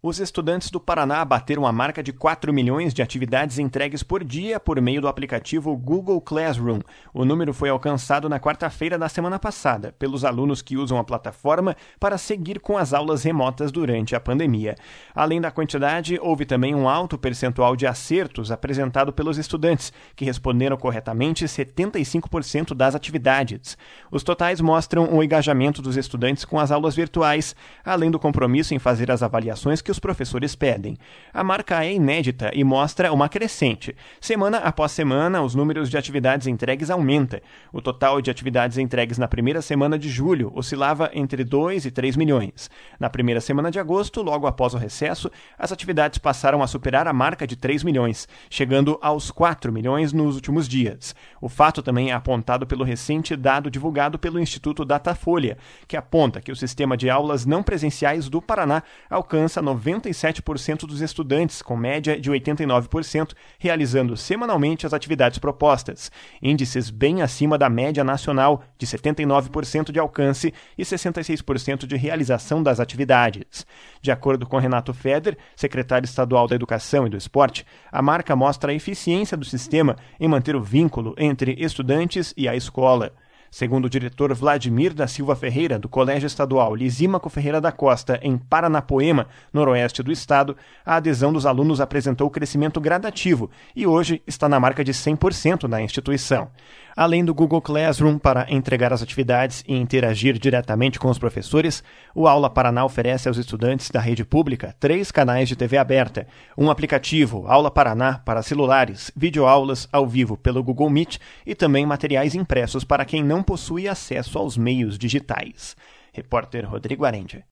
Os estudantes do Paraná bateram a marca de 4 milhões de atividades entregues por dia por meio do aplicativo Google Classroom. O número foi alcançado na quarta-feira da semana passada, pelos alunos que usam a plataforma para seguir com as aulas remotas durante a pandemia. Além da quantidade, houve também um alto percentual de acertos apresentado pelos estudantes, que responderam corretamente 75% das atividades. Os totais mostram o engajamento dos estudantes com as aulas virtuais, além do compromisso em fazer as avaliações que os professores pedem. A marca é inédita e mostra uma crescente. Semana após semana, os números de atividades entregues aumentam. O total de atividades entregues na primeira semana de julho oscilava entre 2 e 3 milhões. Na primeira semana de agosto, logo após o recesso, as atividades passaram a superar a marca de 3 milhões, chegando aos 4 milhões nos últimos dias. O fato também é apontado pelo recente dado divulgado pelo Instituto Datafolha, que aponta que o sistema de aulas não presenciais do Paraná alcança 97% dos estudantes, com média de 89%, realizando semanalmente as atividades propostas, índices bem acima da média nacional, de 79% de alcance e 66% de realização das atividades. De acordo com Renato Feder, secretário estadual da Educação e do Esporte, a marca mostra a eficiência do sistema em manter o vínculo entre estudantes e a escola. Segundo o diretor Vladimir da Silva Ferreira, do Colégio Estadual Lisímaco Ferreira da Costa, em Paranapoema, noroeste do estado, a adesão dos alunos apresentou crescimento gradativo e hoje está na marca de 100% na instituição. Além do Google Classroom para entregar as atividades e interagir diretamente com os professores, o Aula Paraná oferece aos estudantes da rede pública 3 canais de TV aberta, um aplicativo Aula Paraná para celulares, videoaulas ao vivo pelo Google Meet e também materiais impressos para quem não possui acesso aos meios digitais. Repórter Rodrigo Arendia.